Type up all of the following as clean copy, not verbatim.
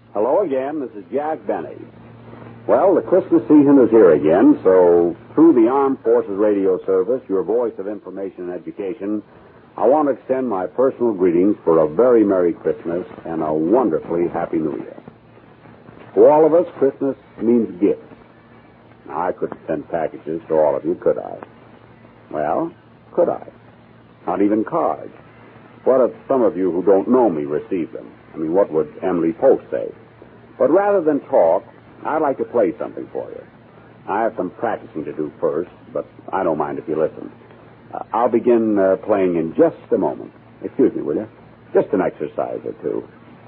Hello again. This is Jack Benny. Well, the Christmas season is here again, so through the Armed Forces Radio Service, your voice of information and education, I want to extend my personal greetings for a very Merry Christmas and a wonderfully Happy New Year. For all of us, Christmas means gifts. Now, I couldn't send packages to all of you, could I? Well, could I? Not even cards. What if some of you who don't know me receive them? I mean, what would Emily Post say? But rather than talk, I'd like to play something for you. I have some practicing to do first, but I don't mind if you listen. I'll begin playing in just a moment. Excuse me, will you? Just an exercise or two.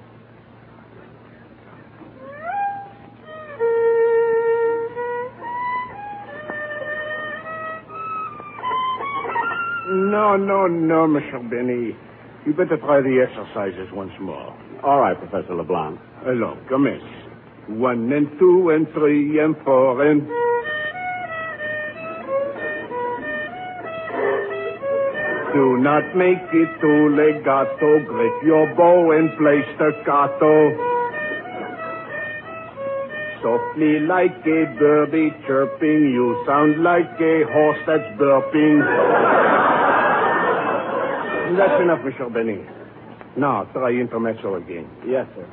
No, Mr. Benny. You better try the exercises once more. All right, Professor LeBlanc. Alors, commence. 1 and 2 and 3 and 4 and... Do not make it too legato. Grip your bow and play staccato. Softly like a birdie chirping, you sound like a horse that's burping. That's enough, Mr. Benny. Now, try intermezzo again. Yes, sir.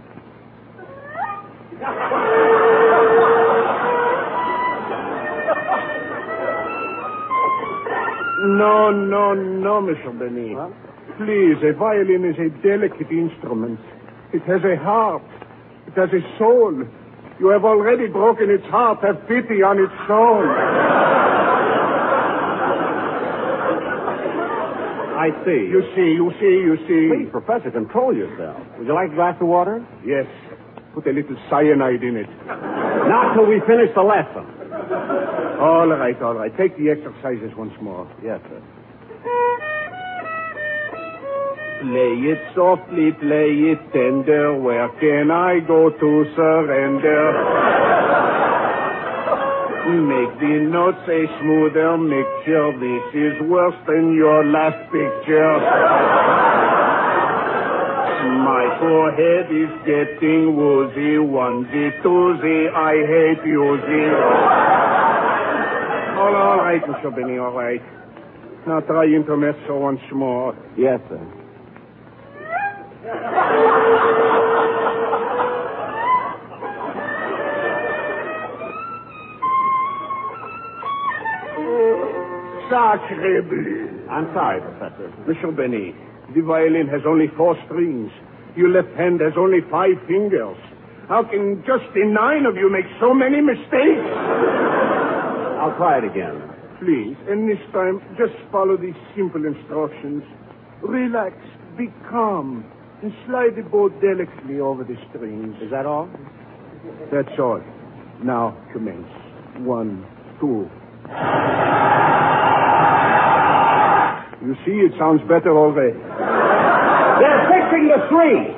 No, Mr. Benny. What? Please, a violin is a delicate instrument. It has a heart. It has a soul. You have already broken its heart. Have pity on its soul. I see. You see. Please, Professor, control yourself. Would you like a glass of water? Yes. Put a little cyanide in it. Not till we finish the lesson. All right. Take the exercises once more. Yes, sir. Play it softly, play it tender. Where can I go to surrender? Make the notes a smoother mixture. This is worse than your last picture. My forehead is getting woozy. Onesie, twosie, I hate using. All right, Mr. Benny, all right. Now try intermezzo once more. Yes, sir. Sacre bleu. I'm sorry, Professor. Mr. Benny, the violin has only 4 strings. Your left hand has only 5 fingers. How can just the 9 of you make so many mistakes? I'll try it again. Please, and this time, just follow these simple instructions. Relax, be calm, and slide the bow delicately over the strings. Is that all? That's all. Now, commence. 1, 2. You see, it sounds better already. They're fixing the string.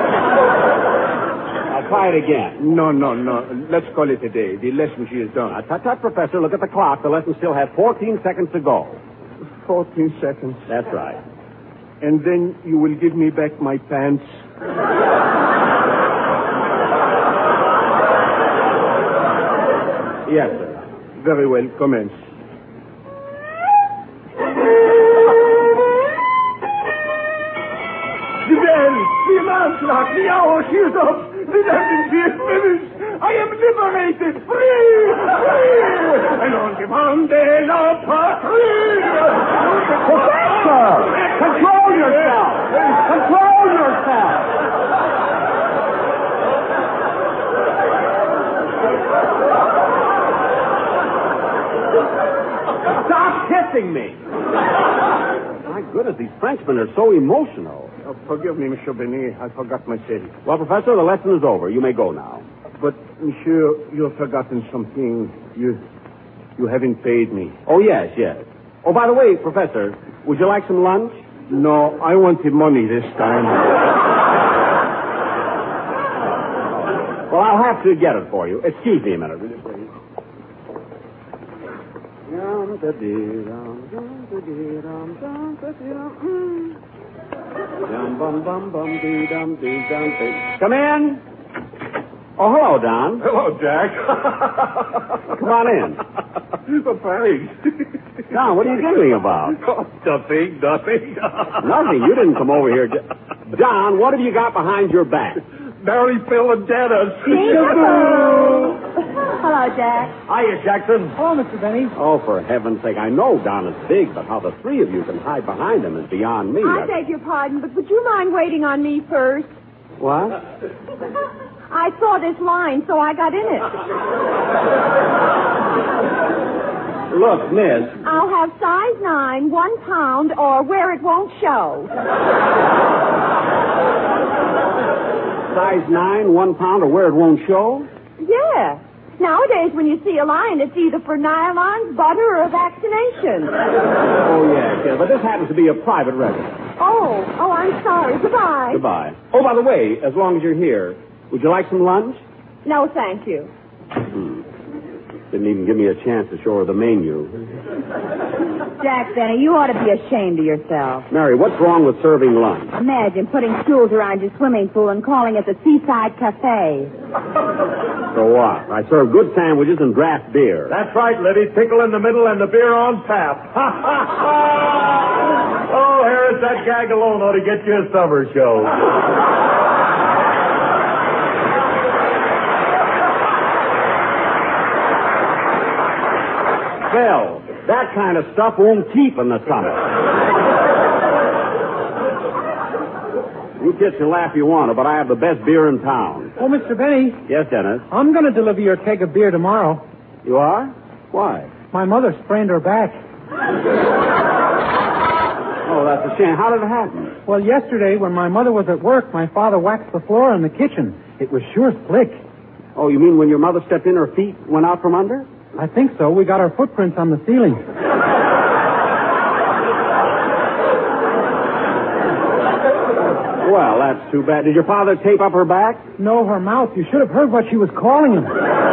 I'll try it again. No. Let's call it a day. The lesson she is done. Tut, Professor. Look at the clock. The lesson still has 14 seconds to go. 14 seconds. That's right. And then you will give me back my pants. Yes, sir. Very well. Commence. The alarm clock, the hour, she is up. The lesson, she is finished. I am liberated, free. And on demand de la patrie. Professor! Control yourself! Control yourself! Stop kissing me! My goodness, these Frenchmen are so emotional. Oh, forgive me, Monsieur Benny. I forgot myself. Well, Professor, the lesson is over. You may go now. But, Monsieur, you have forgotten something. You haven't paid me. Oh, yes. Oh, by the way, Professor, would you like some lunch? No, I wanted money this time. Well, I'll have to get it for you. Excuse me a minute, will you, please? Come in. Oh, hello, Don. Hello, Jack. Come on in. Thanks. Don, what are you giggling about? Oh, nothing. Nothing. You didn't come over here. Don, what have you got behind your back? Mary, Phil, and Dennis. Hello, Jack. Hiya, Jackson. Hello, Mr. Benny. Oh, for heaven's sake, I know Don is big, but how the three of you can hide behind him is beyond me. I beg your pardon, but would you mind waiting on me first? What? I saw this line, so I got in it. Look, miss. I'll have size 9, 1 pound, or where it won't show. Size 9, 1 pound, or where it won't show? Yeah. Nowadays, when you see a line, it's either for nylons, butter, or vaccination. Oh, yes, but this happens to be a private residence. Oh, I'm sorry. Goodbye. Goodbye. Oh, by the way, as long as you're here, would you like some lunch? No, thank you. Didn't even give me a chance to show her the menu. Jack Benny, you ought to be ashamed of yourself. Mary, what's wrong with serving lunch? Imagine putting stools around your swimming pool and calling it the Seaside Cafe. So what? I serve good sandwiches and draft beer. That's right, Libby. Pickle in the middle and the beer on tap. Oh, Harris, that gag alone ought to get you a summer show. Phil, that kind of stuff won't keep in the summer. You kids can laugh if you want to, but I have the best beer in town. Oh, Mr. Benny, Yes, Dennis? I'm going to deliver your keg of beer tomorrow. You are? Why? My mother sprained her back. Oh, that's a shame. How did it happen? Well, yesterday, when my mother was at work, my father waxed the floor in the kitchen. It was sure slick. Oh, you mean when your mother stepped in, her feet went out from under? I think so. We got our footprints on the ceiling. Well, that's too bad. Did your father tape up her back? No, her mouth. You should have heard what she was calling him.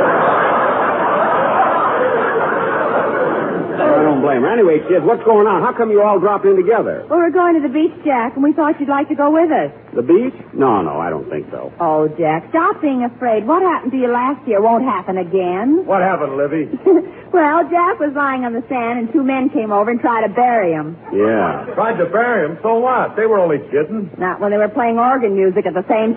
I don't blame her. Anyway, kids, what's going on? How come you all dropped in together? Well, we're going to the beach, Jack, and we thought you'd like to go with us. The beach? No, I don't think so. Oh, Jack, stop being afraid. What happened to you last year won't happen again. What happened, Libby? Well, Jack was lying on the sand, and 2 men came over and tried to bury him. Yeah. Tried to bury him, so what? They were only kidding. Not when they were playing organ music at the same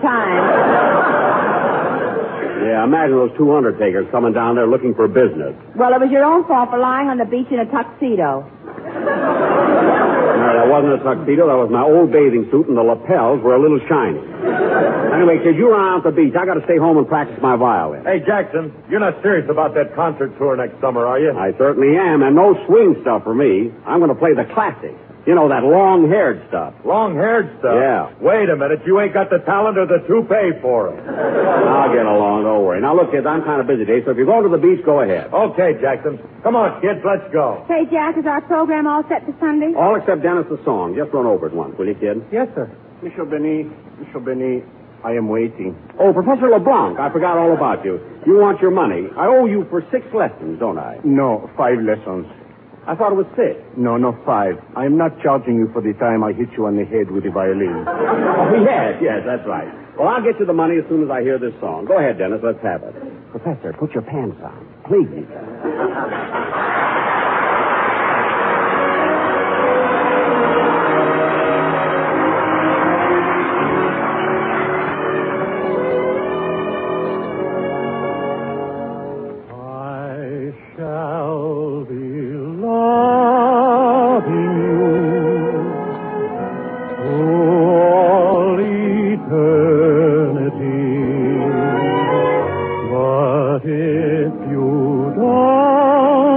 time. Yeah, imagine those 2 undertakers coming down there looking for business. Well, it was your own fault for lying on the beach in a tuxedo. No, that wasn't a tuxedo. That was my old bathing suit, and the lapels were a little shiny. Anyway, kids, you run out the beach. I got to stay home and practice my violin. Hey, Jackson, you're not serious about that concert tour next summer, are you? I certainly am, and no swing stuff for me. I'm going to play the classics. You know, that long-haired stuff. Long-haired stuff? Yeah. Wait a minute. You ain't got the talent or the toupee for it. I'll get along. Don't worry. Now, look, kids, I'm kind of busy today, so if you're going to the beach, go ahead. Okay, Jackson. Come on, kids. Let's go. Say, Jack, is our program all set for Sunday? All except Dennis' song. Just run over it once, will you, kid? Yes, sir. Monsieur Benny, I am waiting. Oh, Professor LeBlanc, I forgot all about you. You want your money. I owe you for 6 lessons, don't I? No, 5 lessons. I thought it was 6. No, 5. I am not charging you for the time I hit you on the head with the violin. Oh, yes, that's right. Well, I'll get you the money as soon as I hear this song. Go ahead, Dennis. Let's have it. Professor, put your pants on. Please. But if you don't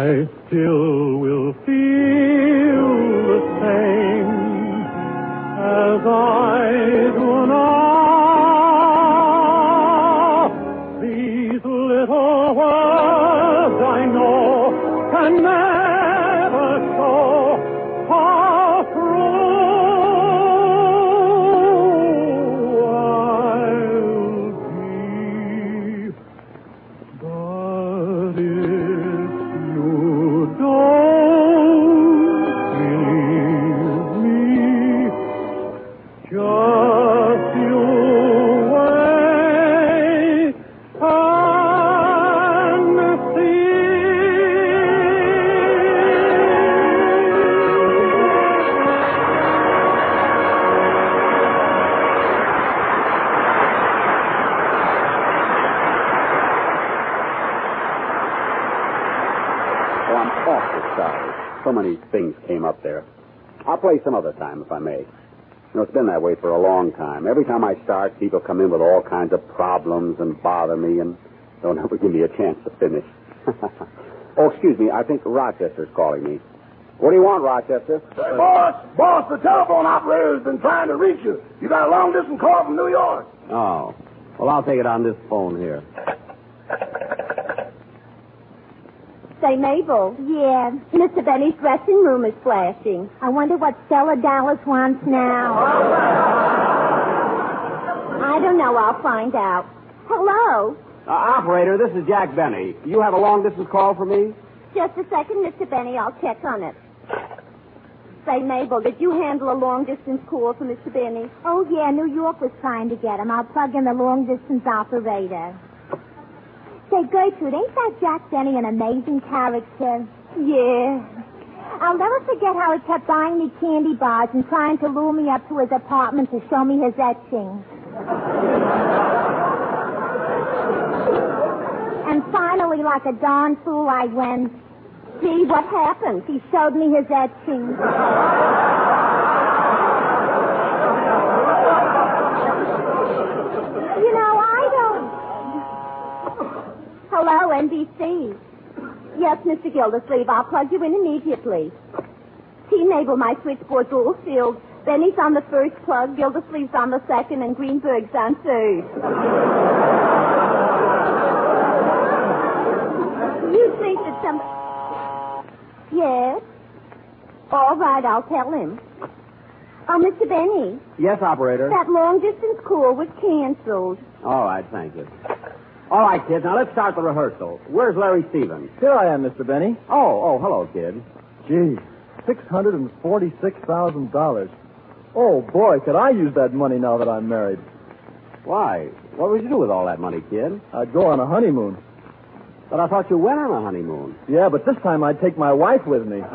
I still will feel the same as I do now. These little words I know can never show how true I'll be. But if you don't believe me, just you wait and see. Oh, I'm awfully sorry. So many things came up there. I'll play some other time, if I may. You know, it's been that way for a long time. Every time I start, people come in with all kinds of problems and bother me and don't ever give me a chance to finish. Oh, excuse me. I think Rochester's calling me. What do you want, Rochester? Hey, boss, the telephone operator's been trying to reach you. You got a long-distance call from New York. Oh. Well, I'll take it on this phone here. Say, Mabel. Yeah. Mr. Benny's dressing room is flashing. I wonder what Stella Dallas wants now. I don't know. I'll find out. Hello? Operator, this is Jack Benny. You have a long-distance call for me? Just a second, Mr. Benny. I'll check on it. Say, Mabel, did you handle a long-distance call for Mr. Benny? Oh, yeah, New York was trying to get him. I'll plug in the long-distance operator. Say, Gertrude, ain't that Jack Benny an amazing character? Yeah. I'll never forget how he kept buying me candy bars and trying to lure me up to his apartment to show me his etching. And finally, like a darn fool, I went. See, what happened? He showed me his etching. You know, I don't... Hello, NBC. Yes, Mr. Gildersleeve, I'll plug you in immediately. T-Mabel, my switchboard's all filled. Benny's on the first plug, Gildersleeve's on the second, and Greenberg's on third. You think that somebody... Yes? All right, I'll tell him. Oh, Mr. Benny. Yes, operator. That long-distance call was canceled. All right, thank you. All right, kids, now let's start the rehearsal. Where's Larry Stevens? Here I am, Mr. Benny. Oh, hello, kid. Gee, $646,000. Oh, boy, could I use that money now that I'm married. Why? What would you do with all that money, kid? I'd go on a honeymoon. But I thought you went on a honeymoon. Yeah, but this time I'd take my wife with me.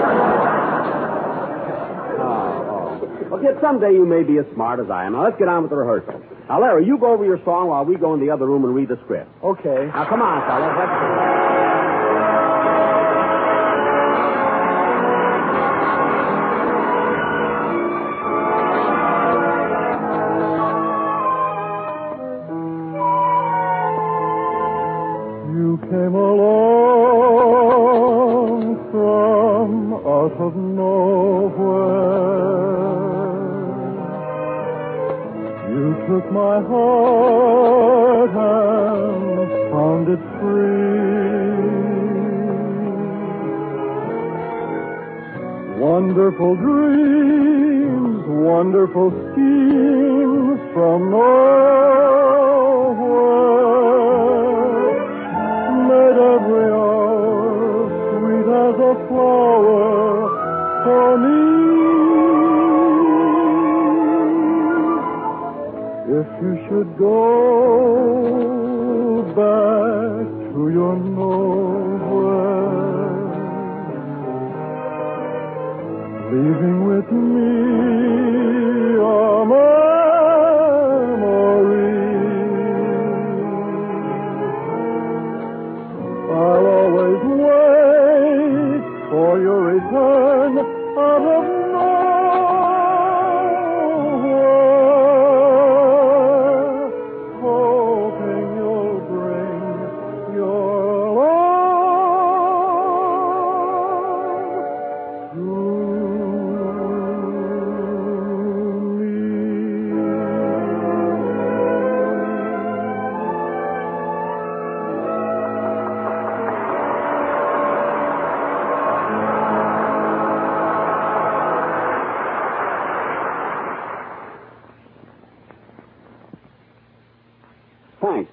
Well, kid, someday you may be as smart as I am. Now, let's get on with the rehearsal. Now, Larry, you go over your song while we go in the other room and read the script. Okay. Now, come on, fellas. Let's... You came along from out of nowhere. You took my heart and found it free. Wonderful dreams, wonderful schemes from nowhere made every hour sweet as a flower for me. If you should go back to your nowhere, leaving with me a memory, I'll always wait for your return out of nowhere, hoping you'll bring your love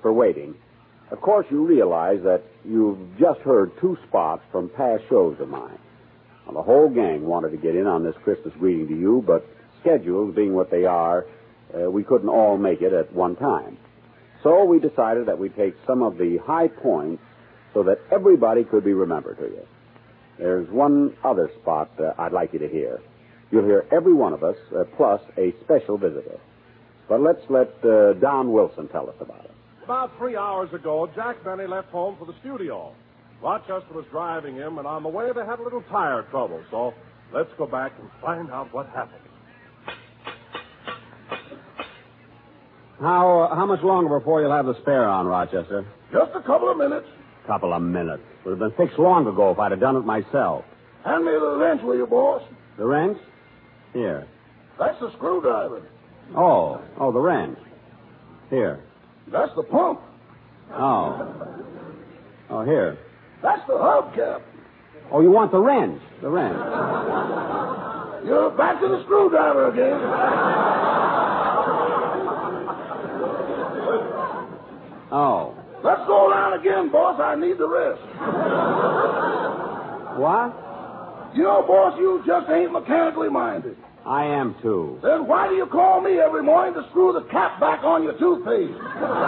for waiting. Of course, you realize that you've just heard 2 spots from past shows of mine. Well, the whole gang wanted to get in on this Christmas greeting to you, but schedules being what they are, we couldn't all make it at one time. So we decided that we'd take some of the high points so that everybody could be remembered to you. There's one other spot I'd like you to hear. You'll hear every one of us, plus a special visitor. But let's let Don Wilson tell us about it. About 3 hours ago, Jack Benny left home for the studio. Rochester was driving him, and on the way they had a little tire trouble. So let's go back and find out what happened. How much longer before you'll have the spare on, Rochester? Just a couple of minutes. Couple of minutes. Would have been fixed long ago if I'd have done it myself. Hand me the wrench, will you, boss? The wrench? Here. That's the screwdriver. Oh, the wrench. Here. That's the pump. Oh, here. That's the hubcap. Oh, you want the wrench? The wrench. You're back to the screwdriver again. Oh. Let's go around again, boss. I need the rest. What? You know, boss, you just ain't mechanically minded. I am, too. Then why do you call me every morning to screw the cap back on your toothpaste?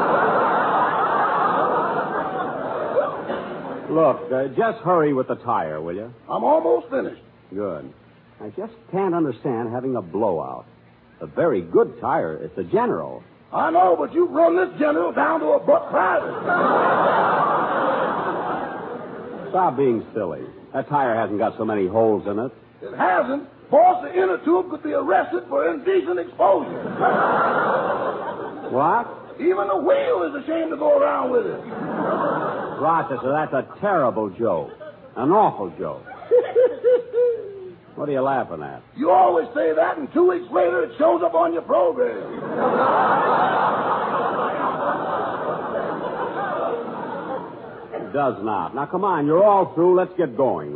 Look, just hurry with the tire, will you? I'm almost finished. Good. I just can't understand having a blowout. A very good tire. It's a General. I know, but you've run this General down to a buck private. Stop being silly. That tire hasn't got so many holes in it. It hasn't. Boss, the inner tube could be arrested for indecent exposure. What? Even the wheel is ashamed to go around with it. Rochester, that's a terrible joke. An awful joke. What are you laughing at? You always say that, and 2 weeks later it shows up on your program. It does not. Now, come on, you're all through. Let's get going.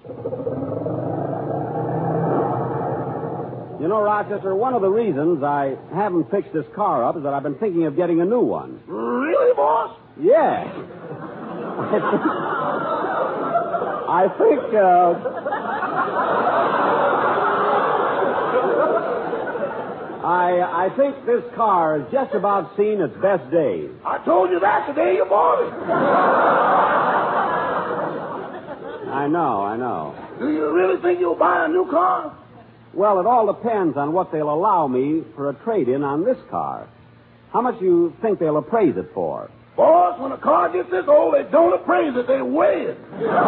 You know, Rochester, one of the reasons I haven't fixed this car up is that I've been thinking of getting a new one. Really, boss? Yeah. I think this car has just about seen its best days. I told you that the day you bought it. I know. Do you really think you'll buy a new car? Well, it all depends on what they'll allow me for a trade-in on this car. How much do you think they'll appraise it for? Boss, when a car gets this old, they don't appraise it, they weigh it.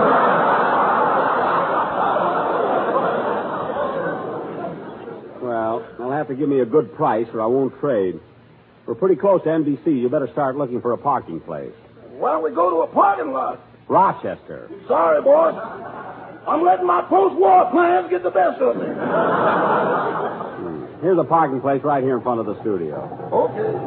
Well, they'll have to give me a good price or I won't trade. We're pretty close to NBC. You better start looking for a parking place. Why don't we go to a parking lot? Rochester. Sorry, boss. I'm letting my post-war plans get the best of me. Here's a parking place right here in front of the studio. Okay.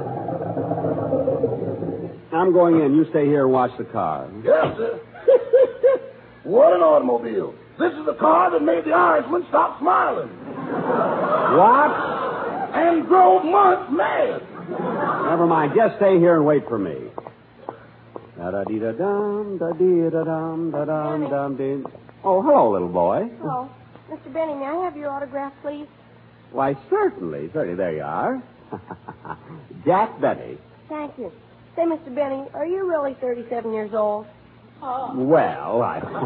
I'm going in. You stay here and watch the car. Yes, sir. What an automobile. This is the car that made the Irishman stop smiling. What? And drove months mad. Never mind. Just stay here and wait for me. Da-da-dee-da-dum, da-dee-da-dum, da-dum, dum-dee. Oh, hello, little boy. Oh, Mr. Benny, may I have your autograph, please? Why, certainly. There you are. Jack Benny. Thank you. Say, Mr. Benny, are you really 37 years old? Well,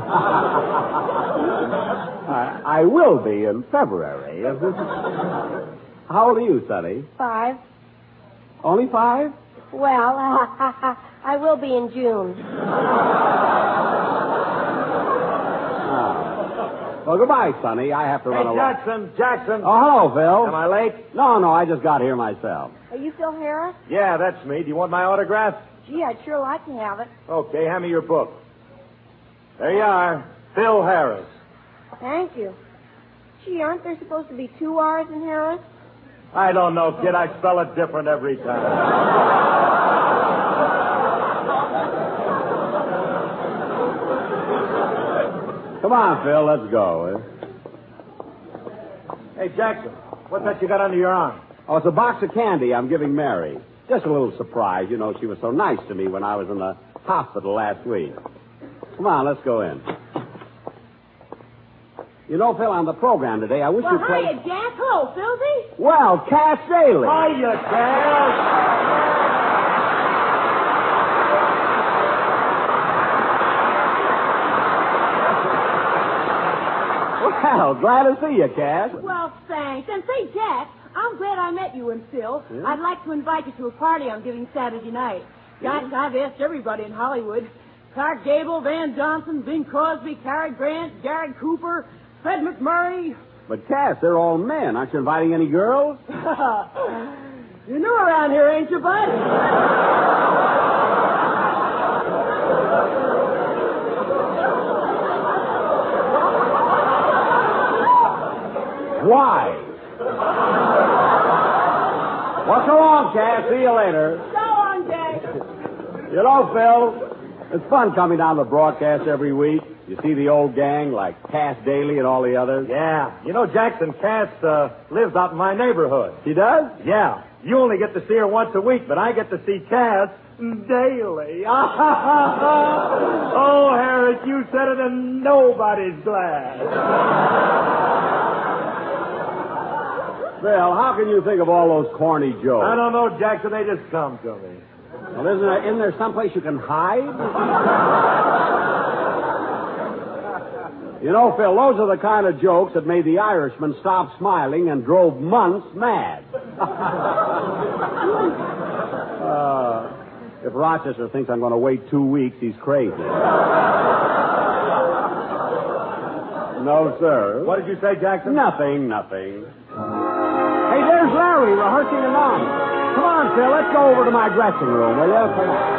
I will be in February. How old are you, Sonny? 5. Only 5? Well, I will be in June. Well, goodbye, Sonny. I have to run along. Jackson. Oh, hello, Phil. Am I late? No, I just got here myself. Are you Phil Harris? Yeah, that's me. Do you want my autograph? Gee, I'd sure like to have it. Okay, hand me your book. There you are. Phil Harris. Thank you. Gee, aren't there supposed to be 2 R's in Harris? I don't know, kid. I spell it different every time. Come on, Phil. Let's go. Hey, Jackson, what's that you got under your arm? Oh, it's a box of candy I'm giving Mary. Just a little surprise. You know, she was so nice to me when I was in the hospital last week. Come on, let's go in. You know, Phil, on the program today, I wish Well, you'd play... hiya, Jack. Hello, Philby. Well, Cass Daly. Hiya, Cass. Well, glad to see you, Cass. Well, thanks. And say, Jack, I'm glad I met you and Phil. Yeah? I'd like to invite you to a party I'm giving Saturday night. Gosh, I've asked everybody in Hollywood. Clark Gable, Van Johnson, Bing Crosby, Cary Grant, Jared Cooper, Fred McMurray. But, Cass, they're all men. Aren't you inviting any girls? You're new around here, ain't you, bud? Why? Well, so long, Cass. See you later. So long, Jack. You know, Phil, it's fun coming down to the broadcast every week. You see the old gang like Cass Daly and all the others. Yeah. You know, Jackson, Cass lives out in my neighborhood. She does? Yeah. You only get to see her once a week, but I get to see Cass daily. Oh, Harris, you said it and nobody's glad. Phil, how can you think of all those corny jokes? I don't know, Jackson. They just come to me. Well, isn't there someplace you can hide? You know, Phil, those are the kind of jokes that made the Irishman stop smiling and drove months mad. If Rochester thinks I'm going to wait 2 weeks, he's crazy. No, sir. What did you say, Jackson? Nothing. Hey, there's Larry rehearsing the line. Come on, Phil, let's go over to my dressing room, will you? Come on.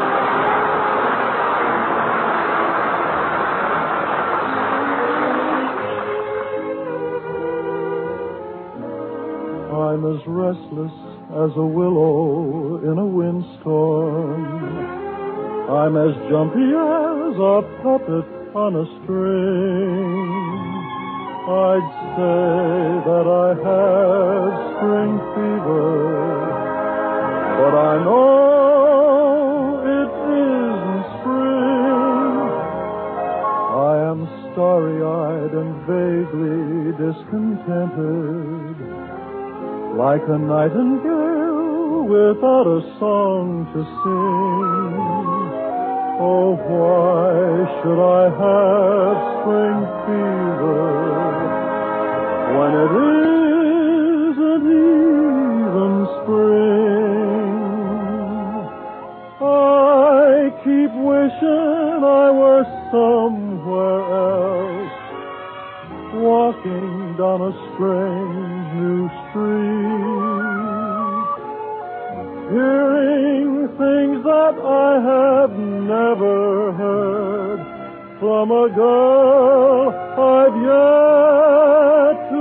I'm as restless as a willow in a windstorm. I'm as jumpy as a puppet on a string. I'd say that I have spring fever, but I know it isn't spring. I am starry-eyed and vaguely discontented, like a nightingale without a song to sing. Oh, why should I have spring fever when it isn't even spring? I keep wishing I were somewhere else, walking down a strange new street, hearing things that I have never heard from a girl I've yet to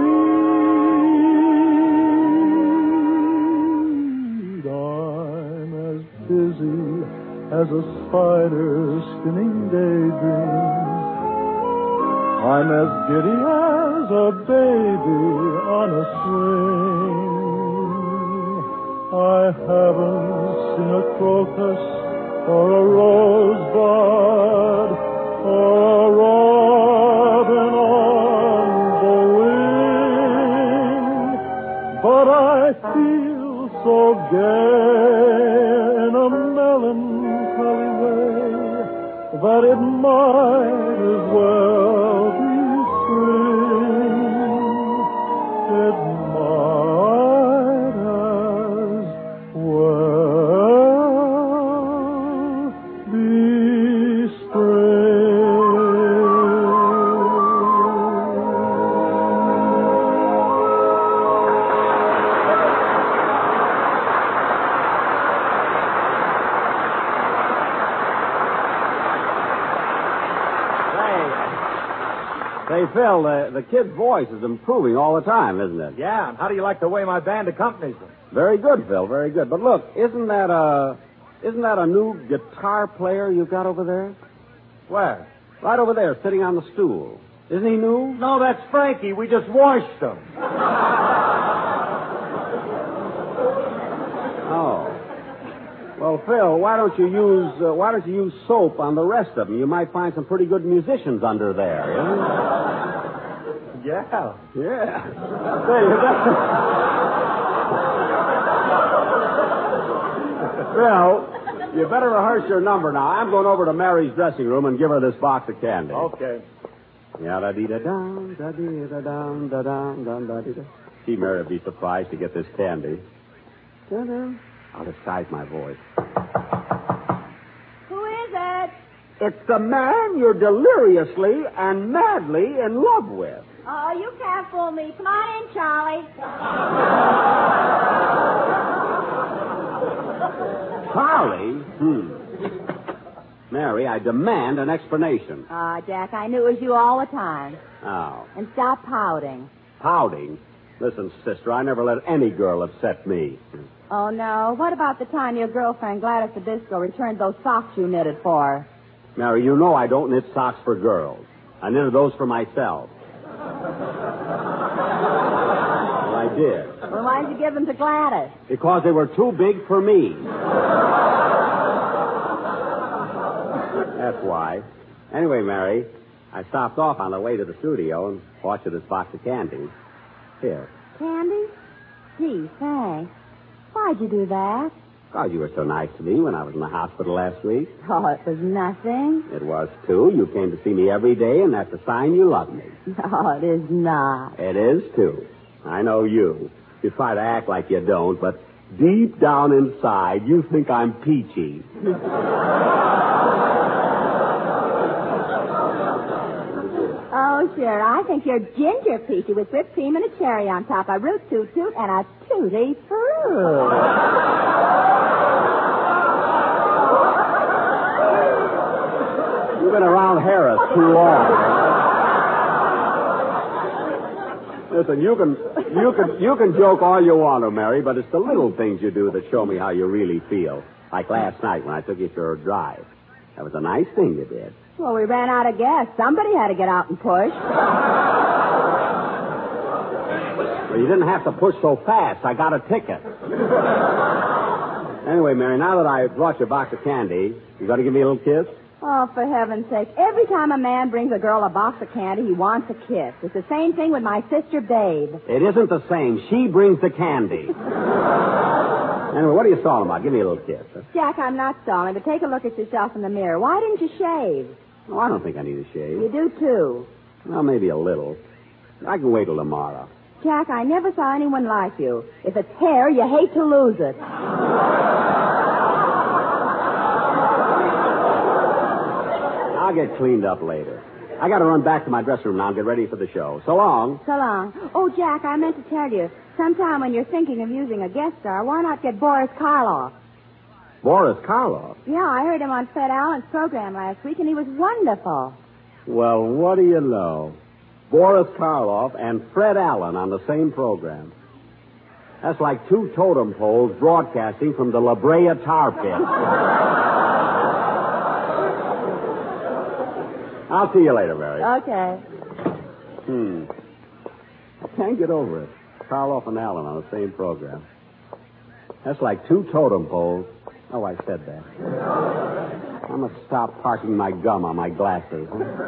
meet. I'm as busy as a spider spinning daydreams. I'm as giddy as a baby on a swing. I haven't seen a crocus or a rosebud or a robin on the wing, but I feel so gay in a melancholy way that it might as well be spring. It might as well be spring. Say, Phil, the kid's voice is improving all the time, isn't it? Yeah, and how do you like the way my band accompanies them? Very good, Phil, very good. But look, isn't that a new guitar player you've got over there? Where? Right over there, sitting on the stool. Isn't he new? No, that's Frankie. We just washed him. Oh. Well, Phil, why don't you use soap on the rest of them? You might find some pretty good musicians under there. Yeah. Yeah. Phil, you better rehearse your number now. I'm going over to Mary's dressing room and give her this box of candy. Okay. Ya-da-dee-da-dum, da-dee-da-dum, da-dum, dum-da-dee-da. Gee, Mary would be surprised to get this candy. Da-da. I'll disguise my voice. Who is it? It's the man you're deliriously and madly in love with. Oh, you can't fool me. Come on in, Charlie. Charlie? Mary, I demand an explanation. Jack, I knew it was you all the time. Oh. And stop pouting. Pouting? Listen, sister, I never let any girl upset me. Oh, no. What about the time your girlfriend, Gladys Disco, returned those socks you knitted for her? Mary, you know I don't knit socks for girls. I knitted those for myself. Well, I did. Well, why did you give them to Gladys? Because they were too big for me. That's why. Anyway, Mary, I stopped off on the way to the studio and bought you this box of candy. Here. Candy? Gee, thanks. Why'd you do that? Because you were so nice to me when I was in the hospital last week. Oh, it was nothing. It was, too. You came to see me every day, and that's a sign you love me. No, it is not. It is, too. I know you. You try to act like you don't, but deep down inside, you think I'm peachy. Oh, sure. I think you're ginger peachy with whipped cream and a cherry on top, a root toot toot, and a tutti fruit. You've been around Harris too long. Listen, you can joke all you want to, Mary, but it's the little things you do that show me how you really feel. Like last night when I took you for a drive. That was a nice thing you did. Well, we ran out of gas. Somebody had to get out and push. Well, you didn't have to push so fast. I got a ticket. Anyway, Mary, now that I brought you a box of candy, you got to give me a little kiss? Oh, for heaven's sake. Every time a man brings a girl a box of candy, he wants a kiss. It's the same thing with my sister, Babe. It isn't the same. She brings the candy. Anyway, what are you stalling about? Give me a little kiss. Huh? Jack, I'm not stalling, but take a look at yourself in the mirror. Why didn't you shave? Oh, I don't think I need a shave. You do, too. Well, maybe a little. I can wait till tomorrow. Jack, I never saw anyone like you. If it's hair, you hate to lose it. I'll get cleaned up later. I got to run back to my dressing room now and get ready for the show. So long. So long. Oh, Jack, I meant to tell you, sometime when you're thinking of using a guest star, why not get Boris Karloff? Boris Karloff? Yeah, I heard him on Fred Allen's program last week, and he was wonderful. Well, what do you know? Boris Karloff and Fred Allen on the same program. That's like two totem poles broadcasting from the La Brea tar pit. I'll see you later, Mary. Okay. I can't get over it. Karloff and Allen on the same program. That's like two totem poles. Oh, I said that. I must stop parking my gum on my glasses.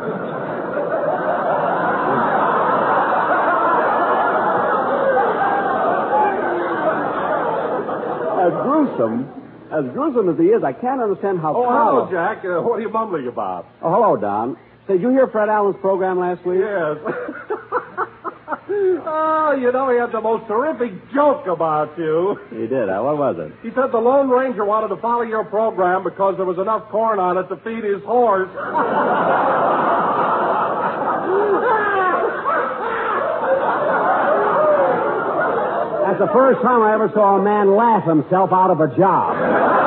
As gruesome as he is, I can't understand how... Oh, hello, Jack. What are you mumbling about? Oh, hello, Don. Say, did you hear Fred Allen's program last week? Yes. Oh, you know, he had the most terrific joke about you. He did. What was it? He said the Lone Ranger wanted to follow your program because there was enough corn on it to feed his horse. That's the first time I ever saw a man laugh himself out of a job.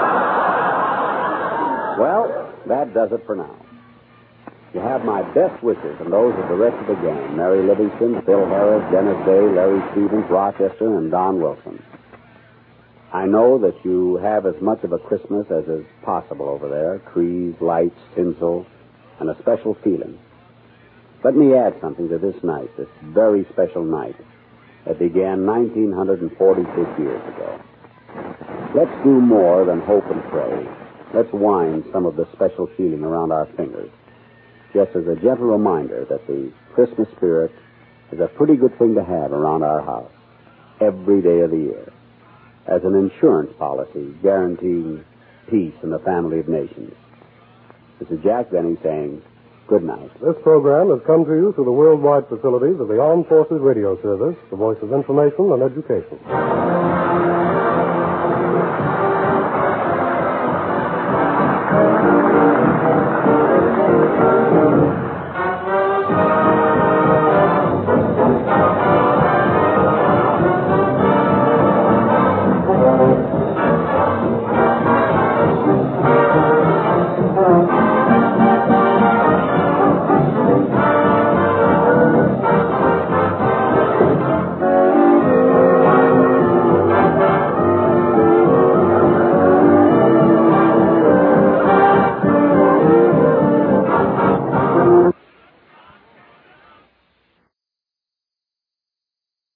Well, that does it for now. You have my best wishes and those of the rest of the gang. Mary Livingston, Phil Harris, Dennis Day, Larry Stevens, Rochester, and Don Wilson. I know that you have as much of a Christmas as is possible over there. Trees, lights, tinsel, and a special feeling. Let me add something to this night, this very special night that began 1946 years ago. Let's do more than hope and pray. Let's wind some of the special feeling around our fingers, just as a gentle reminder that the Christmas spirit is a pretty good thing to have around our house every day of the year, as an insurance policy guaranteeing peace in the family of nations. This is Jack Benny saying good night. This program has come to you through the worldwide facilities of the Armed Forces Radio Service, the voice of information and education.